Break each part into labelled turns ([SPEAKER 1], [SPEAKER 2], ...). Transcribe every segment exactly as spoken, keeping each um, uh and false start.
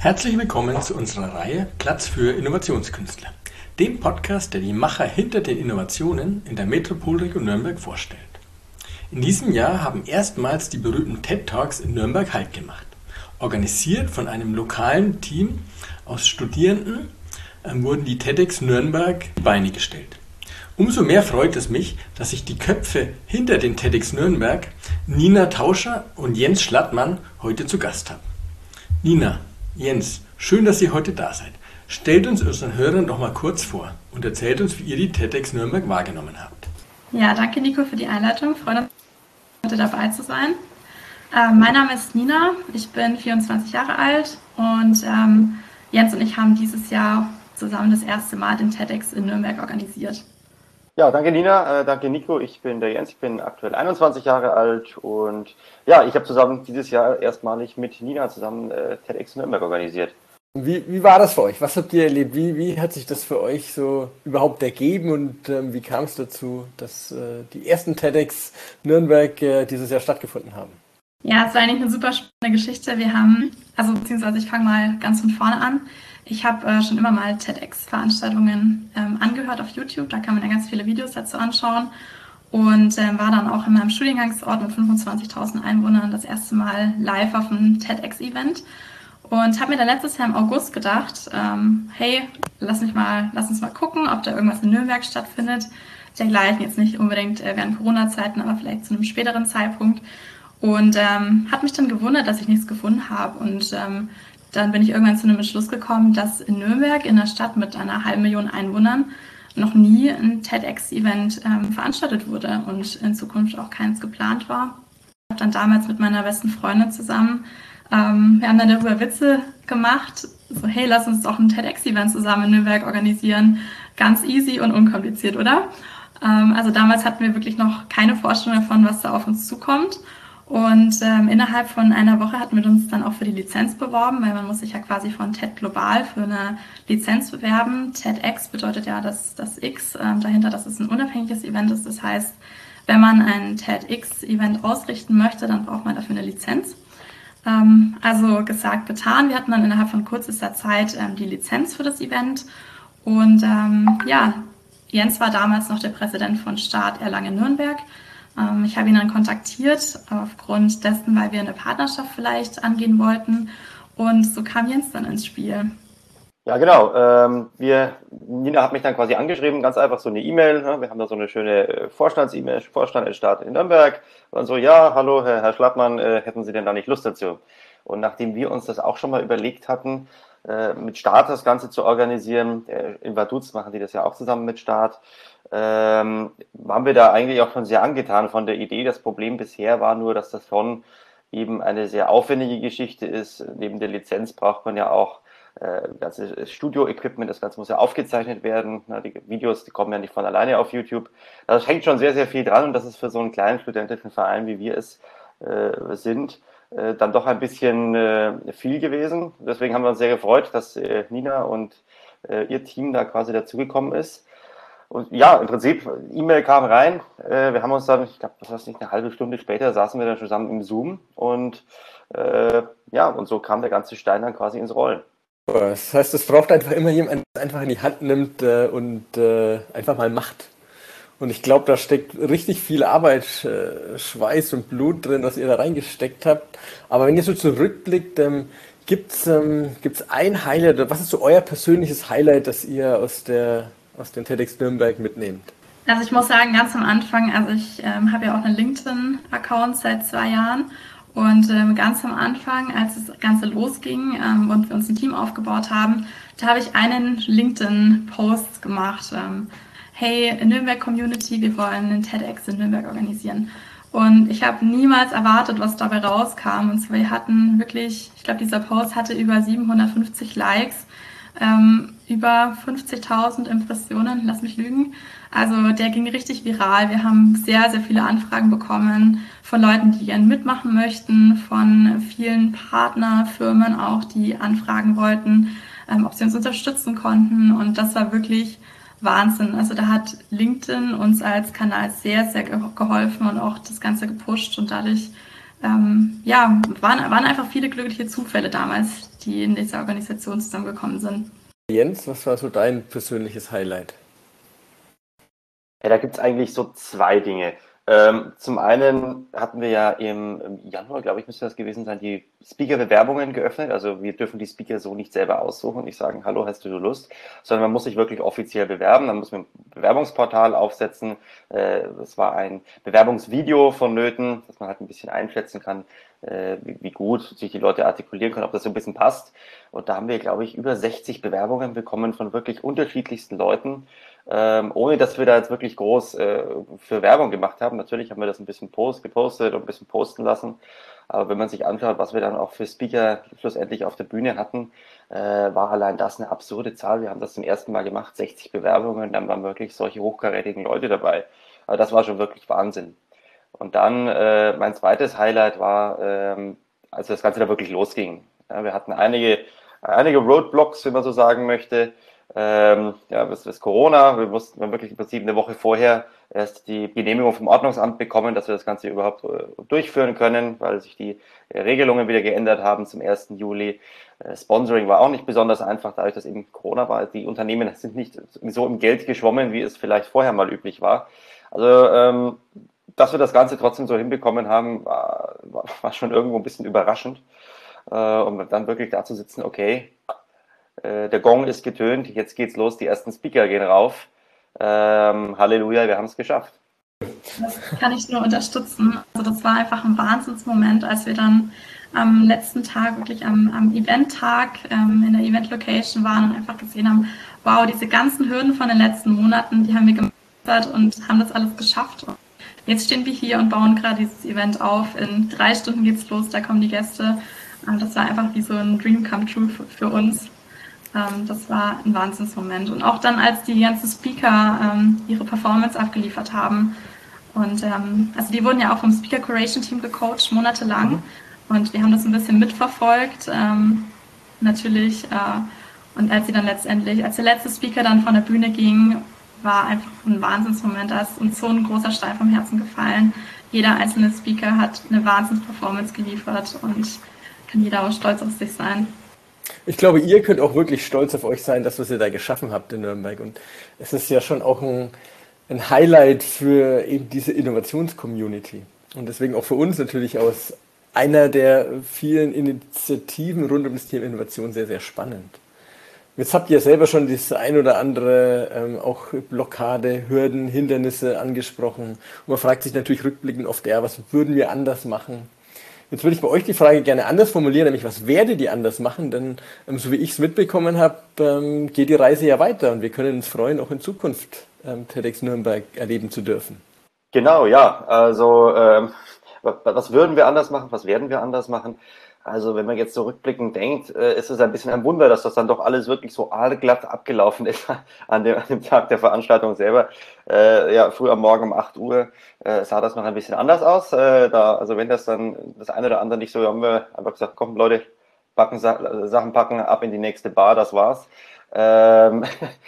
[SPEAKER 1] Herzlich willkommen zu unserer Reihe Platz für Innovationskünstler, dem Podcast, der die Macher hinter den Innovationen in der Metropolregion Nürnberg vorstellt. In diesem Jahr haben erstmals die berühmten TED Talks in Nürnberg Halt gemacht. Organisiert von einem lokalen Team aus Studierenden äh, wurden die TEDx Nürnberg auf die Beine gestellt. Umso mehr freut es mich, dass ich die Köpfe hinter den TEDx Nürnberg, Nina Tauscher und Jens Schlattmann, heute zu Gast habe. Nina, Jens, schön, dass ihr heute da seid. Stellt uns unseren Hörern doch mal kurz vor und erzählt uns, wie ihr die TEDx Nürnberg wahrgenommen habt.
[SPEAKER 2] Ja, danke Nico für die Einleitung. Ich freue mich, heute dabei zu sein. Äh, mein Name ist Nina, ich bin vierundzwanzig Jahre alt und ähm, Jens und ich haben dieses Jahr zusammen das erste Mal den TEDx in Nürnberg organisiert.
[SPEAKER 3] Ja, danke Nina, äh, danke Nico. Ich bin der Jens, ich bin aktuell einundzwanzig Jahre alt und ja, ich habe zusammen dieses Jahr erstmalig mit Nina zusammen äh, TEDx Nürnberg organisiert.
[SPEAKER 4] Wie, wie war das für euch? Was habt ihr erlebt? Wie, wie hat sich das für euch so überhaupt ergeben und ähm, wie kam es dazu, dass äh, die ersten TEDx Nürnberg äh, dieses Jahr stattgefunden haben?
[SPEAKER 2] Ja, es war eigentlich eine super spannende Geschichte. Wir haben, also beziehungsweise ich fange mal ganz von vorne an. Ich habe äh, schon immer mal TEDx-Veranstaltungen ähm, angehört auf YouTube. Da kann man ja ganz viele Videos dazu anschauen. Und äh, war dann auch in meinem Studiengangsort mit fünfundzwanzigtausend Einwohnern das erste Mal live auf einem TEDx-Event. Und habe mir dann letztes Jahr im August gedacht, ähm, hey, lass, mich mal, lass uns mal gucken, ob da irgendwas in Nürnberg stattfindet. Dergleichen jetzt nicht unbedingt äh, während Corona-Zeiten, aber vielleicht zu einem späteren Zeitpunkt. Und ähm, hat mich dann gewundert, dass ich nichts gefunden habe. Und ähm, dann bin ich irgendwann zu einem Entschluss gekommen, dass in Nürnberg, in einer Stadt mit einer halben Million Einwohnern, noch nie ein TEDx-Event ähm, veranstaltet wurde und in Zukunft auch keins geplant war. Ich habe dann damals mit meiner besten Freundin zusammen, ähm, wir haben dann darüber Witze gemacht, so hey, lass uns doch ein TEDx-Event zusammen in Nürnberg organisieren. Ganz easy und unkompliziert, oder? Ähm, also damals hatten wir wirklich noch keine Vorstellung davon, was da auf uns zukommt. Und ähm, innerhalb von einer Woche hatten wir uns dann auch für die Lizenz beworben, weil man muss sich ja quasi von TED Global für eine Lizenz bewerben. TEDx bedeutet ja das, das X ähm, dahinter, dass es ein unabhängiges Event ist. Das heißt, wenn man ein TEDx-Event ausrichten möchte, dann braucht man dafür eine Lizenz. Ähm, also gesagt, getan. Wir hatten dann innerhalb von kürzester Zeit ähm, die Lizenz für das Event. Und ähm, ja, Jens war damals noch der Präsident von Start Erlangen-Nürnberg. Ich habe ihn dann kontaktiert, aufgrund dessen, weil wir eine Partnerschaft vielleicht angehen wollten. Und so kam Jens dann ins Spiel.
[SPEAKER 3] Ja, genau. Ähm, wir, Nina hat mich dann quasi angeschrieben, ganz einfach so eine E-Mail. Ne? Wir haben da so eine schöne Vorstands-E-Mail, Vorstand at Start in Nürnberg. Und so, ja, hallo, Herr, Herr Schlattmann, äh, hätten Sie denn da nicht Lust dazu? Und nachdem wir uns das auch schon mal überlegt hatten, äh, mit Start das Ganze zu organisieren, äh, in Vaduz machen die das ja auch zusammen mit Start, Ähm, waren wir da eigentlich auch schon sehr angetan von der Idee. Das Problem bisher war nur, dass das schon eben eine sehr aufwendige Geschichte ist. Neben der Lizenz braucht man ja auch äh, ganze Studio-Equipment, das Ganze muss ja aufgezeichnet werden. Na, die Videos, die kommen ja nicht von alleine auf YouTube. Da hängt schon sehr, sehr viel dran und das ist für so einen kleinen studentischen Verein, wie wir es äh, sind, äh, dann doch ein bisschen äh, viel gewesen. Deswegen haben wir uns sehr gefreut, dass äh, Nina und äh, ihr Team da quasi dazugekommen ist. Und ja, im Prinzip, E-Mail kam rein, äh, wir haben uns dann, ich glaube, das war nicht eine halbe Stunde später, saßen wir dann zusammen im Zoom und äh, ja, und so kam der ganze Stein dann quasi ins Rollen.
[SPEAKER 4] Das heißt, es braucht einfach immer jemand, der einfach in die Hand nimmt äh, und äh, einfach mal macht. Und ich glaube, da steckt richtig viel Arbeit, äh, Schweiß und Blut drin, was ihr da reingesteckt habt. Aber wenn ihr so zurückblickt, ähm, gibt's ähm, gibt's ein Highlight, oder was ist so euer persönliches Highlight, das ihr aus der aus den TEDx Nürnberg mitnehmt?
[SPEAKER 2] Also ich muss sagen, ganz am Anfang, also ich ähm, habe ja auch einen LinkedIn-Account seit zwei Jahren und ähm, ganz am Anfang, als das Ganze losging ähm, und wir uns ein Team aufgebaut haben, da habe ich einen LinkedIn-Post gemacht. Ähm, hey, Nürnberg Community, wir wollen einen TEDx in Nürnberg organisieren. Und ich habe niemals erwartet, was dabei rauskam. Und zwar, wir hatten wirklich, ich glaube, dieser Post hatte über siebenhundertfünfzig Likes, Ähm, über fünfzigtausend Impressionen, lass mich lügen. Also der ging richtig viral. Wir haben sehr, sehr viele Anfragen bekommen von Leuten, die gerne mitmachen möchten, von vielen Partnerfirmen auch, die anfragen wollten, ähm, ob sie uns unterstützen konnten. Und das war wirklich Wahnsinn. Also da hat LinkedIn uns als Kanal sehr, sehr geholfen und auch das Ganze gepusht. Und dadurch ähm, ja, waren, waren einfach viele glückliche Zufälle damals, die in dieser Organisation zusammengekommen sind.
[SPEAKER 4] Jens, was war so dein persönliches Highlight?
[SPEAKER 3] Ja, da gibt es eigentlich so zwei Dinge. Ähm, zum einen hatten wir ja im, im Januar, glaube ich, müsste das gewesen sein, die Speaker-Bewerbungen geöffnet. Also wir dürfen die Speaker so nicht selber aussuchen und nicht sagen, hallo, hast du Lust? Sondern man muss sich wirklich offiziell bewerben. Dann muss man ein Bewerbungsportal aufsetzen. Äh, das war ein Bewerbungsvideo vonnöten, dass man halt ein bisschen einschätzen kann, äh, wie, wie gut sich die Leute artikulieren können, ob das so ein bisschen passt. Und da haben wir, glaube ich, über sechzig Bewerbungen bekommen von wirklich unterschiedlichsten Leuten. Ähm, ohne dass wir da jetzt wirklich groß äh, für Werbung gemacht haben. Natürlich haben wir das ein bisschen post, gepostet und ein bisschen posten lassen. Aber wenn man sich anschaut, was wir dann auch für Speaker schlussendlich auf der Bühne hatten, äh, war allein das eine absurde Zahl. Wir haben das zum ersten Mal gemacht, sechzig Bewerbungen, dann waren wirklich solche hochkarätigen Leute dabei. Aber das war schon wirklich Wahnsinn. Und dann äh, mein zweites Highlight war, ähm, als das Ganze da wirklich losging. Ja, wir hatten einige, einige Roadblocks, wenn man so sagen möchte. Ähm, ja, bis, bis Corona. Wir mussten wir wirklich im Prinzip eine Woche vorher erst die Genehmigung vom Ordnungsamt bekommen, dass wir das Ganze überhaupt äh, durchführen können, weil sich die äh, Regelungen wieder geändert haben zum ersten Juli. Äh, Sponsoring war auch nicht besonders einfach, dadurch, dass eben Corona war. Die Unternehmen sind nicht so im Geld geschwommen, wie es vielleicht vorher mal üblich war. Also, ähm, dass wir das Ganze trotzdem so hinbekommen haben, war, war schon irgendwo ein bisschen überraschend. Äh, und dann wirklich da zu sitzen, okay, der Gong ist getönt, jetzt geht's los, die ersten Speaker gehen rauf. Ähm, Halleluja, wir haben es geschafft.
[SPEAKER 2] Das kann ich nur unterstützen. Also das war einfach ein Wahnsinnsmoment, als wir dann am letzten Tag, wirklich am, am Event-Tag ähm, in der Event-Location waren und einfach gesehen haben, wow, diese ganzen Hürden von den letzten Monaten, die haben wir gemeistert und haben das alles geschafft. Und jetzt stehen wir hier und bauen gerade dieses Event auf. In drei Stunden geht's los, da kommen die Gäste. Und das war einfach wie so ein Dream come true für, für uns. Das war ein Wahnsinnsmoment. Und auch dann, als die ganzen Speaker ähm, ihre Performance abgeliefert haben. Und ähm, also die wurden ja auch vom Speaker Curation Team gecoacht, monatelang. Mhm. Und wir haben das ein bisschen mitverfolgt, ähm, natürlich. Äh, und als sie dann letztendlich, als der letzte Speaker dann von der Bühne ging, war einfach ein Wahnsinnsmoment. Da ist uns so ein großer Stein vom Herzen gefallen. Jeder einzelne Speaker hat eine Wahnsinns-Performance geliefert und kann jeder auch stolz auf sich sein.
[SPEAKER 4] Ich glaube, ihr könnt auch wirklich stolz auf euch sein, das, was ihr da geschaffen habt in Nürnberg. Und es ist ja schon auch ein, ein Highlight für eben diese Innovations-Community. Und deswegen auch für uns natürlich aus einer der vielen Initiativen rund um das Thema Innovation sehr, sehr spannend. Jetzt habt ihr selber schon das ein oder andere ähm, auch Blockade, Hürden, Hindernisse angesprochen. Und man fragt sich natürlich rückblickend oft, ja, was würden wir anders machen? Jetzt würde ich bei euch die Frage gerne anders formulieren, nämlich was werdet ihr anders machen? Denn ähm, so wie ich es mitbekommen habe, ähm, geht die Reise ja weiter und wir können uns freuen, auch in Zukunft ähm, TEDx Nürnberg erleben zu dürfen.
[SPEAKER 3] Genau, ja. Also ähm, was würden wir anders machen? Was werden wir anders machen? Also wenn man jetzt so rückblickend denkt, äh, ist es ein bisschen ein Wunder, dass das dann doch alles wirklich so aalglatt abgelaufen ist an dem, an dem Tag der Veranstaltung selber. Äh, ja, früh am Morgen um acht Uhr äh, sah das noch ein bisschen anders aus. Äh, da, also wenn das dann das eine oder andere nicht so, haben wir einfach gesagt, komm Leute, packen, Sachen packen, ab in die nächste Bar, das war's. Ähm,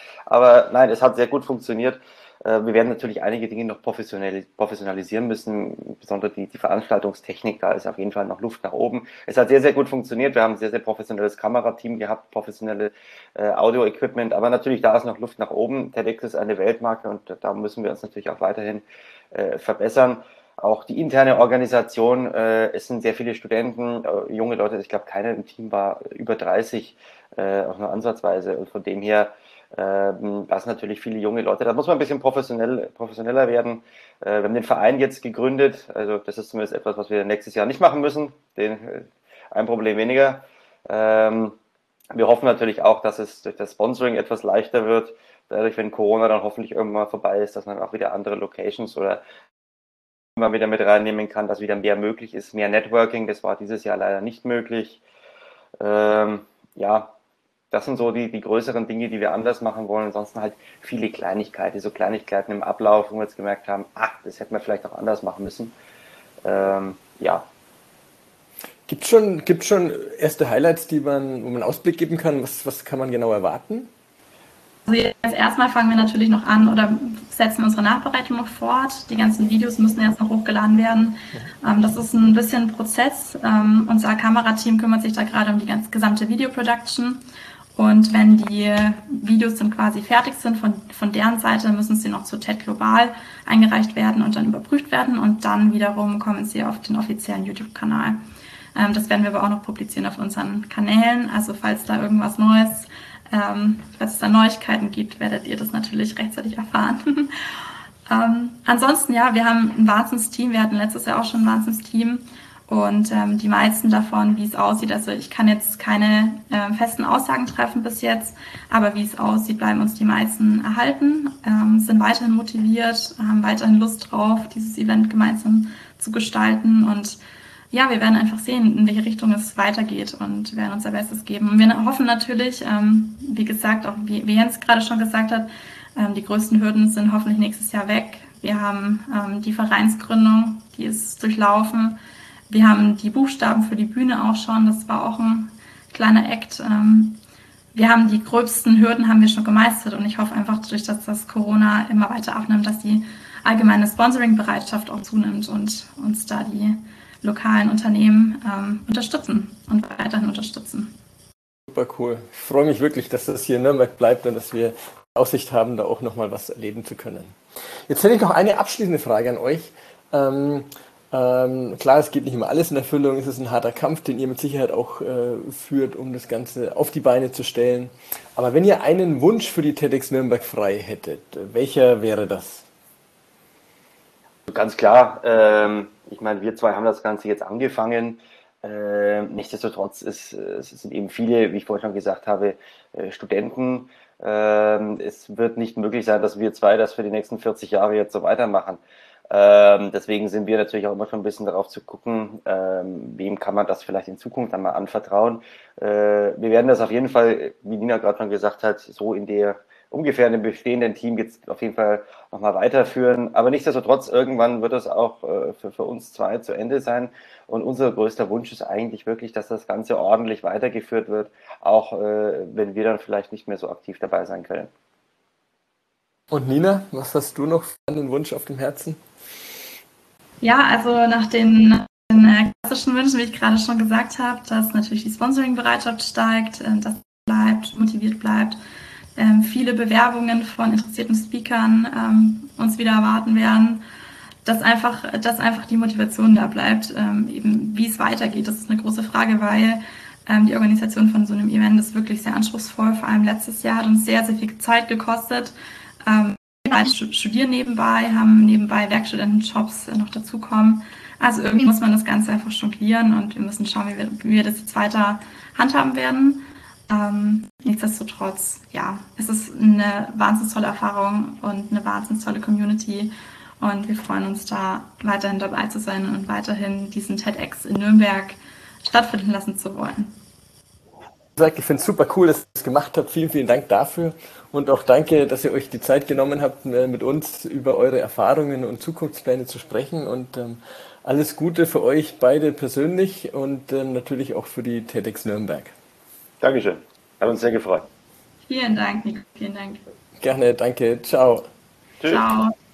[SPEAKER 3] aber nein, es hat sehr gut funktioniert. Wir werden natürlich einige Dinge noch professionalisieren müssen, besonders die, die Veranstaltungstechnik, da ist auf jeden Fall noch Luft nach oben. Es hat sehr, sehr gut funktioniert, wir haben ein sehr, sehr professionelles Kamerateam gehabt, professionelle äh, Audio-Equipment, aber natürlich da ist noch Luft nach oben. TEDx ist eine Weltmarke und da müssen wir uns natürlich auch weiterhin äh, verbessern. Auch die interne Organisation, äh, es sind sehr viele Studenten, äh, junge Leute, ich glaube keiner im Team war über dreißig, äh, auch nur ansatzweise, und von dem her Ähm, das sind natürlich viele junge Leute. Da muss man ein bisschen professionell, professioneller werden. Äh, wir haben den Verein jetzt gegründet. Also das ist zumindest etwas, was wir nächstes Jahr nicht machen müssen. Den, äh, ein Problem weniger. Ähm, wir hoffen natürlich auch, dass es durch das Sponsoring etwas leichter wird. Dadurch, wenn Corona dann hoffentlich irgendwann mal vorbei ist, dass man auch wieder andere Locations oder immer wieder mit reinnehmen kann, dass wieder mehr möglich ist. Mehr Networking, das war dieses Jahr leider nicht möglich. Ähm, ja, Das sind so die, die größeren Dinge, die wir anders machen wollen. Ansonsten halt viele Kleinigkeiten, so Kleinigkeiten im Ablauf, wo wir jetzt gemerkt haben, ach, das hätten wir vielleicht auch anders machen müssen. Ähm, ja.
[SPEAKER 4] Gibt es schon, gibt's schon erste Highlights, die man, wo man Ausblick geben kann? Was, was kann man genau erwarten?
[SPEAKER 2] Also jetzt erstmal fangen wir natürlich noch an oder setzen wir unsere Nachbereitung noch fort. Die ganzen Videos müssen jetzt noch hochgeladen werden. Ähm, das ist ein bisschen ein Prozess. Ähm, unser Kamerateam kümmert sich da gerade um die ganze gesamte Video-Production. Und wenn die Videos dann quasi fertig sind von, von deren Seite, müssen sie noch zu T E D Global eingereicht werden und dann überprüft werden. Und dann wiederum kommen sie auf den offiziellen YouTube-Kanal. Ähm, das werden wir aber auch noch publizieren auf unseren Kanälen. Also falls da irgendwas Neues, ähm, falls es da Neuigkeiten gibt, werdet ihr das natürlich rechtzeitig erfahren. ähm, ansonsten, ja, wir haben ein Wahnsinnsteam. Wir hatten letztes Jahr auch schon ein Wahnsinnsteam. Und ähm, die meisten davon, wie es aussieht, also ich kann jetzt keine äh, festen Aussagen treffen bis jetzt, aber wie es aussieht, bleiben uns die meisten erhalten, ähm, sind weiterhin motiviert, haben weiterhin Lust drauf, dieses Event gemeinsam zu gestalten. Und ja, wir werden einfach sehen, in welche Richtung es weitergeht und werden unser Bestes geben. Und wir hoffen natürlich, ähm, wie gesagt, auch wie, wie Jens gerade schon gesagt hat, ähm, die größten Hürden sind hoffentlich nächstes Jahr weg. Wir haben ähm, die Vereinsgründung, die ist durchlaufen. Wir haben die Buchstaben für die Bühne auch schon, das war auch ein kleiner Act. Wir haben die gröbsten Hürden haben wir schon gemeistert und ich hoffe einfach, dadurch, dass das Corona immer weiter abnimmt, dass die allgemeine Sponsoring-Bereitschaft auch zunimmt und uns da die lokalen Unternehmen ähm, unterstützen und weiterhin unterstützen.
[SPEAKER 4] Super cool. Ich freue mich wirklich, dass das hier in Nürnberg bleibt und dass wir Aussicht haben, da auch nochmal was erleben zu können. Jetzt hätte ich noch eine abschließende Frage an euch. Ähm, Ähm, klar, es geht nicht immer alles in Erfüllung, es ist ein harter Kampf, den ihr mit Sicherheit auch äh, führt, um das Ganze auf die Beine zu stellen. Aber wenn ihr einen Wunsch für die TEDx Nürnberg frei hättet, welcher wäre das?
[SPEAKER 3] Ganz klar, ähm, ich meine, wir zwei haben das Ganze jetzt angefangen. Äh, nichtsdestotrotz ist, es sind eben viele, wie ich vorhin schon gesagt habe, äh, Studenten. Äh, es wird nicht möglich sein, dass wir zwei das für die nächsten vierzig Jahre jetzt so weitermachen. Ähm, deswegen sind wir natürlich auch immer schon ein bisschen darauf zu gucken, ähm, wem kann man das vielleicht in Zukunft einmal anvertrauen. Äh, wir werden das auf jeden Fall, wie Nina gerade schon gesagt hat, so in der ungefähr in dem bestehenden Team jetzt auf jeden Fall nochmal weiterführen. Aber nichtsdestotrotz, irgendwann wird das auch äh, für, für uns zwei zu Ende sein. Und unser größter Wunsch ist eigentlich wirklich, dass das Ganze ordentlich weitergeführt wird, auch äh, wenn wir dann vielleicht nicht mehr so aktiv dabei sein können.
[SPEAKER 4] Und Nina, was hast du noch für einen Wunsch auf dem Herzen?
[SPEAKER 2] Ja, also nach den, nach den äh, klassischen Wünschen, wie ich gerade schon gesagt habe, dass natürlich die Sponsoring-Bereitschaft steigt, äh, dass bleibt, motiviert bleibt, ähm, viele Bewerbungen von interessierten Speakern ähm, uns wieder erwarten werden, dass einfach, dass einfach die Motivation da bleibt, ähm, eben wie es weitergeht. Das ist eine große Frage, weil ähm, die Organisation von so einem Event ist wirklich sehr anspruchsvoll, vor allem letztes Jahr hat uns sehr, sehr viel Zeit gekostet. Ähm, Wir studieren nebenbei, haben nebenbei Werkstudentenjobs noch dazukommen. Also irgendwie muss man das Ganze einfach jonglieren und wir müssen schauen, wie wir, wie wir das jetzt weiter handhaben werden. Ähm, nichtsdestotrotz, ja, es ist eine wahnsinnig tolle Erfahrung und eine wahnsinnig tolle Community und wir freuen uns da weiterhin dabei zu sein und weiterhin diesen TEDx in Nürnberg stattfinden lassen zu wollen.
[SPEAKER 4] Ich finde es super cool, dass ihr das gemacht habt. Vielen, vielen Dank dafür. Und auch danke, dass ihr euch die Zeit genommen habt, mit uns über eure Erfahrungen und Zukunftspläne zu sprechen. Und ähm, alles Gute für euch beide persönlich und ähm, natürlich auch für die TEDx Nürnberg.
[SPEAKER 3] Dankeschön. Hat uns sehr gefreut.
[SPEAKER 2] Vielen Dank, Nico. Vielen Dank.
[SPEAKER 4] Gerne, danke. Ciao.
[SPEAKER 3] Tschüss.
[SPEAKER 2] Ciao.